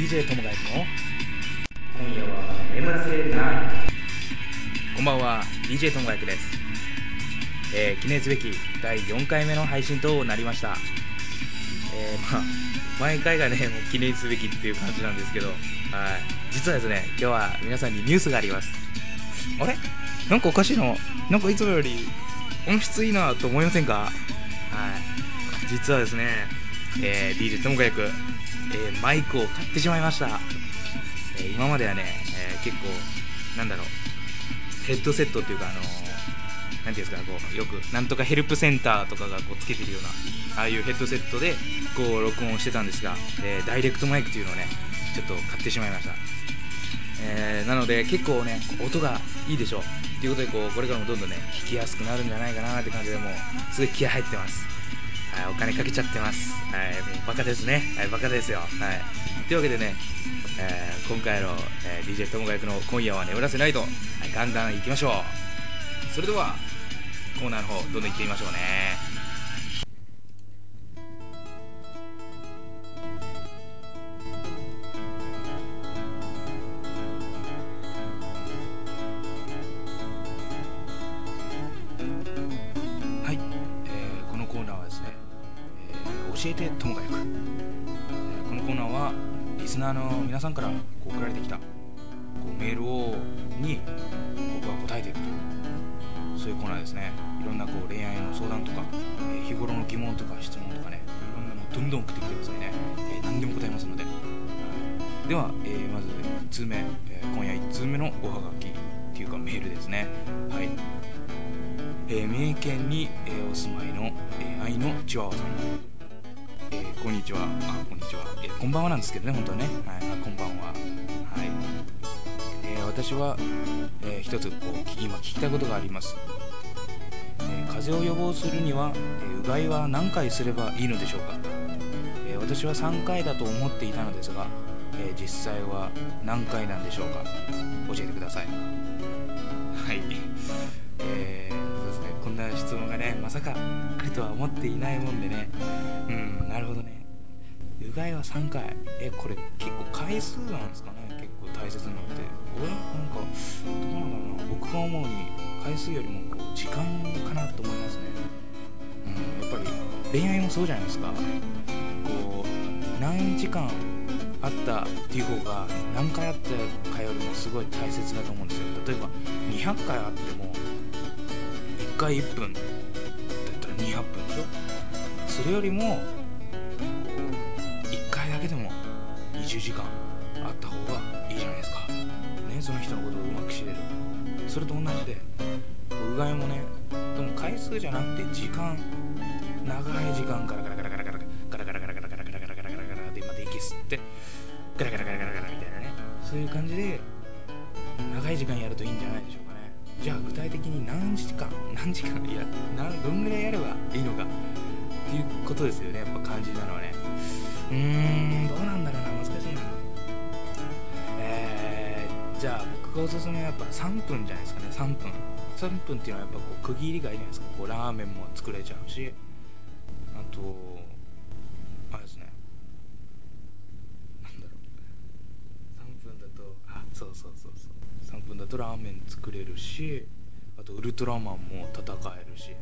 DJ ともがゆの今夜は眠らせない。 こんばんは、 DJ ともがゆです。記念すべき第4回目の配信となりました。毎回がねもう記念すべきっていう感じなんですけど、実はですね、今日は皆さんにニュースがあります。あれ、なんかおかしいの、なんかいつもより音質いいなと思いませんか？実はですね、DJ ともがゆく、マイクを買ってしまいました。今まではね、結構ヘッドセットっていうかなんていうんですか、こうよくなんとかヘルプセンターとかがこうつけてるようなああいうヘッドセットでこう録音をしてたんですが、ダイレクトマイクっていうのをねちょっと買ってしまいました。なので結構ね音がいいでしょうということで、これからもどんどんね弾きやすくなるんじゃないかなって感じで、もうすごい気合入ってます。お金かけちゃってます。もうバカですね。バカですよ。というわけでね、今回の、DJ ともがゆくの今夜は眠らせないと、ガンガンいきましょう。それではコーナーの方どんどん行ってみましょうね。はい、このコーナーはですね、教えてともがゆく、このコーナーはリスナーの皆さんからこう送られてきたこうメールに僕は答えていくという、そういうコーナーですね。いろんなこう恋愛の相談とか、日頃の疑問とか質問とかね、いろんなのどんどん送ってきてくださいね。何でも答えますので。では、まず1通目、今夜1通目のおはがきっていうかメールですね。はい、三重県に、お住まいの、愛のチワワさん、こんにちは。こんにちは。こんばんはなんですけどね、本当はね。こんばんは。はい。私は、一つこう今聞きたいことがあります。風邪を予防するには、うがいは何回すればいいのでしょうか？私は3回だと思っていたのですが、実際は何回なんでしょうか？教えてください。はい。そうですね。こんな質問がね、まさか来るとは思っていないもんでね。なるほどね。うがいは3回。これ結構回数なんですかね。結構大切なのって。俺なんかどうなんだろうな。僕が思うに回数よりもこう時間かなと思いますね。やっぱり恋愛もそうじゃないですか。こう何時間あったっていう方が何回あったかよりもすごい大切だと思うんですよ。例えば200回あっても1回1分だったら200分でしょ。それよりも1回だけでも20時間あった方がいいじゃないですかね。その人のことをうまく知れる。それと同じでうがいもね、でも回数じゃなくて時間、長い時間ガラガラガラガラガラガラガラガラガラガラガラガラガラガラガラガラで今で息吸ってガラガラガラガラガラみたいなね、そういう感じで長い時間やるといいんじゃないでしょうかね。じゃあ具体的に何時間いやどんぐらいやればいいのかっていうことですよね。やっぱ肝心なのはね。どうなんだろうな、難しいな。じゃあ僕がおすすめはやっぱ3分じゃないですかね。3分っていうのはやっぱこう区切りがいいじゃないですか。こうラーメンも作れちゃうし、あとあれですね、なんだろう、3分だとそう3分だとラーメン作れるし、あとウルトラマンも戦えるし、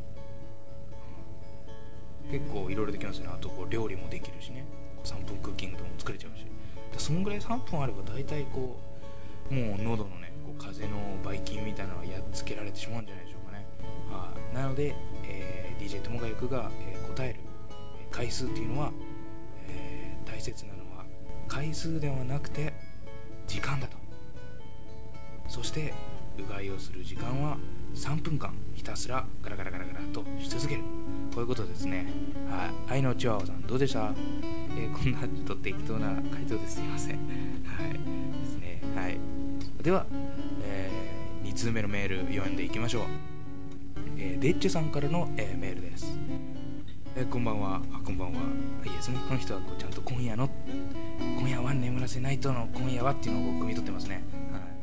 結構いろいろできますね。あとこう料理もできるしね。3分クッキングとかも作れちゃうし、そのぐらい3分あれば大体こうもう喉のねこう風邪のばい菌みたいなのはやっつけられてしまうんじゃないでしょうかね。なので、DJ ともがゆくが、答える回数っていうのは、大切なのは回数ではなくて時間だと。そしてうがいをする時間は3分間ひたすらガラガラガラガラとし続ける、こういうことですね。愛のチワワさんどうでした？こんなちょっと適当な回答ですいません。ですね。では、2通目のメール読んでいきましょう。デッチュさんからの、メールです。こんばんは。こんばんは。いいですね。この人はこうちゃんと今夜は眠らせないとの今夜はっていうのを汲み取ってますね。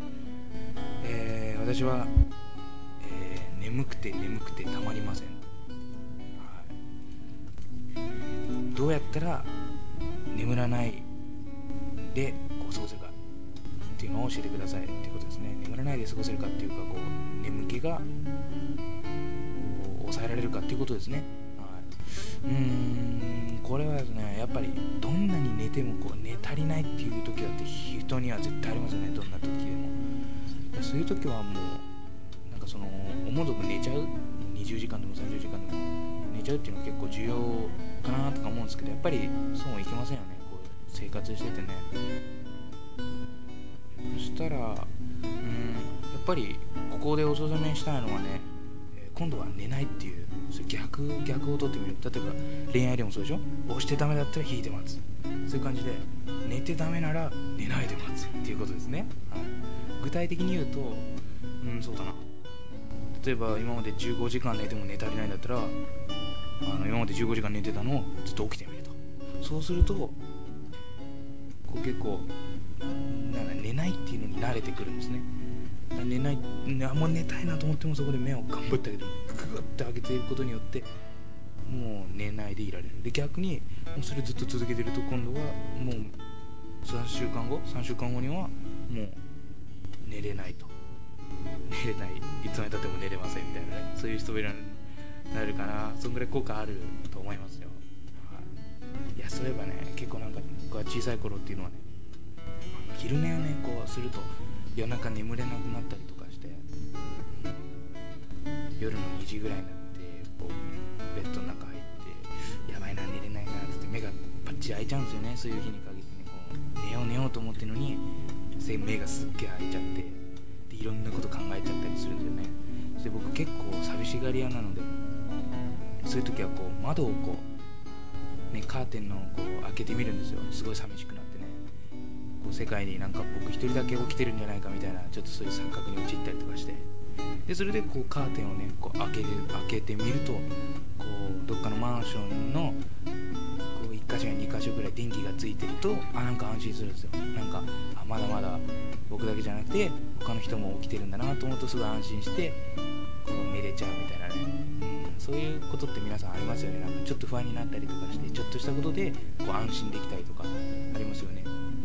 私は、眠くてたまりません。どうやったら眠らないでこう過ごせるかっていうのを教えてくださいっていうことですね。眠らないで過ごせるかっていうか、こう眠気がこう抑えられるかっていうことですね。これはですね、やっぱりどんなに寝てもこう寝足りないっていう時だって人には絶対ありますよね。どんな時でも。そういう時はもうなんかその思う存分寝ちゃう、20時間でも30時間でも寝ちゃうっていうのは結構重要かなとか思うんですけど、やっぱりそうもいきませんよね。こう生活しててね。そしたらやっぱりここでおすすめしたいのはね、今度は寝ないっていう、それ逆を取ってみる。例えば恋愛でもそうでしょ。押してダメだったら引いて待つ、そういう感じで寝てダメなら寝ないで待つっていうことですね。具体的に言うとそうだな、例えば今まで15時間寝ても寝足りないんだったら今まで15時間寝てたのをずっと起きてみると。そうするとこう結構寝ないっていうのに慣れてくるんですね。寝ない、もう寝たいなと思ってもそこで目を頑張ったけどグッて開けていることによってもう寝ないでいられる。で逆にもうそれずっと続けてると今度はもう3週間後にはもう寝れないと、寝れない、いつまでたっても寝れませんみたいなね、そういう人もいらなるかな。そんぐらい効果あると思いますよ。いやそういえばね、結構なんか僕は小さい頃っていうのはね、昼寝をねこうすると夜中眠れなくなったりとかして、夜の2時ぐらいになってこうベッドの中入ってやばいな寝れないなって目がパッチリ開いちゃうんですよね。そういう日に限ってね、こう寝ようと思ってるのに目がすっげえ開いちゃって、でいろんなこと考えちゃったりするんだよね。で僕結構寂しがり屋なので、そういう時はこう窓をこうねカーテンのこう開けてみるんですよ。すごい寂しくなってね、こう世界になんか僕一人だけ起きてるんじゃないかみたいな、ちょっとそういう錯覚に陥ったりとかして、でそれでこうカーテンをねこう開けてみると、こうどっかのマンションのこう1箇所や2箇所ぐらい電気がついてるとなんか安心するんですよ。なんかまだまだ僕だけじゃなくて他の人も起きてるんだなと思うとすごい安心してこう寝れちゃうみたいなね、そういうことって皆さんありますよね。なんかちょっと不安になったりとかして、ちょっとしたことでこう安心できたりとかありますよね。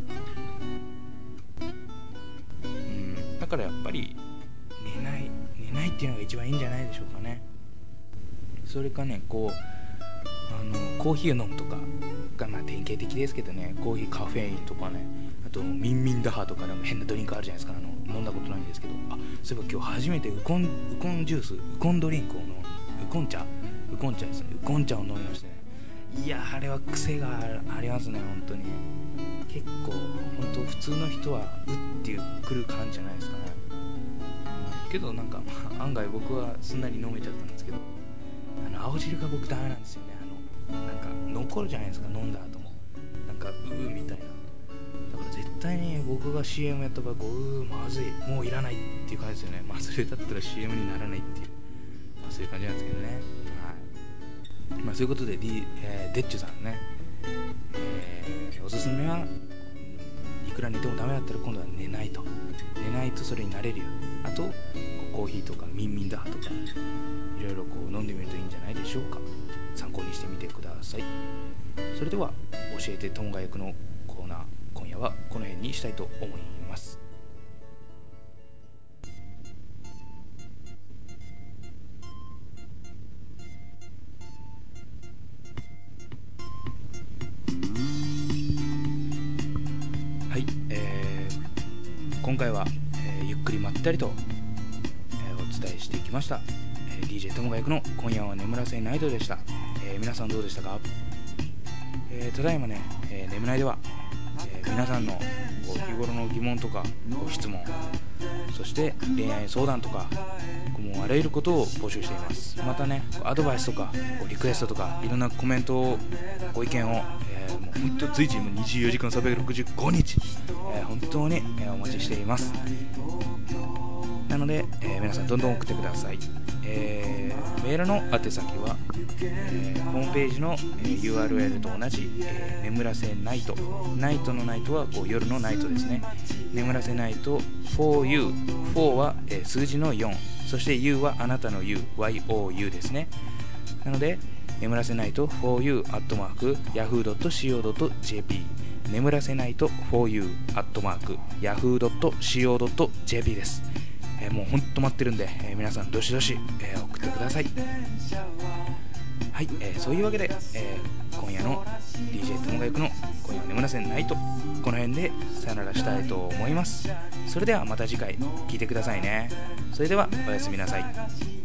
だからやっぱり寝ないっていうのが一番いいんじゃないでしょうかね。それかね、こうコーヒーを飲むとかが典型的ですけどね、コーヒーカフェインとかね、あとミンミンダハとかなんか変なドリンクあるじゃないですか。飲んだことないんですけど、そういえば今日初めてウコンジュース、ウコンドリンクをウコン茶ですね。ウコン茶を飲みましてね、いやあれは癖がありますね。本当に結構本当普通の人はってくる感じじゃないですかね。けどなんか案外僕はすんなり飲めちゃったんですけど、青汁が僕ダメなんですよね。なんか残るじゃないですか、飲んだ後もなんかみたいな。だから絶対に僕が CM やった場合まずい、もういらないっていう感じですよね。それだったら CM にならないっていう、そういう感じなんですけどね。そういうことで、デッチュさんね、おすすめはいくら寝てもダメだったら今度は寝ないとそれになれるよ。あとコーヒーとかミンミンダハとかいろいろこう飲んでみるといいんじゃないでしょうか。参考にしてみてください。それでは教えて友が役のコーナー、今夜はこの辺にしたいと思います。はい、今回は、ゆっくりまったりと、お伝えしていきました。DJ 友が役の今夜は眠らせナイトでした。皆さんどうでしたか？ただいまね、眠ないでは、皆さんの日頃の疑問とかご質問、そして恋愛相談とかもうあらゆることを募集しています。またね、アドバイスとかリクエストとかいろんなコメントをご意見を、もう本当随時もう24時間365日、本当に、お待ちしています。なので、皆さんどんどん送ってください。メールの宛先は、ホームページの、URL と同じ、眠らせナイト、ナイトのナイトはこう夜のナイトですね。眠らせナイト 4U、 4は、数字の4、そして U はあなたの U、YOU ですね。なので眠らせナイト 4U@yahoo.co.jp 眠らせないと foryou@yahoo.co.jp です。もうほんと待ってるんで、皆さんどしどし、送ってください。はい、そういうわけで、今夜の DJ ともがゆくの今夜は眠らせないと、この辺でさよならしたいと思います。それではまた次回聞いてくださいね。それではおやすみなさい。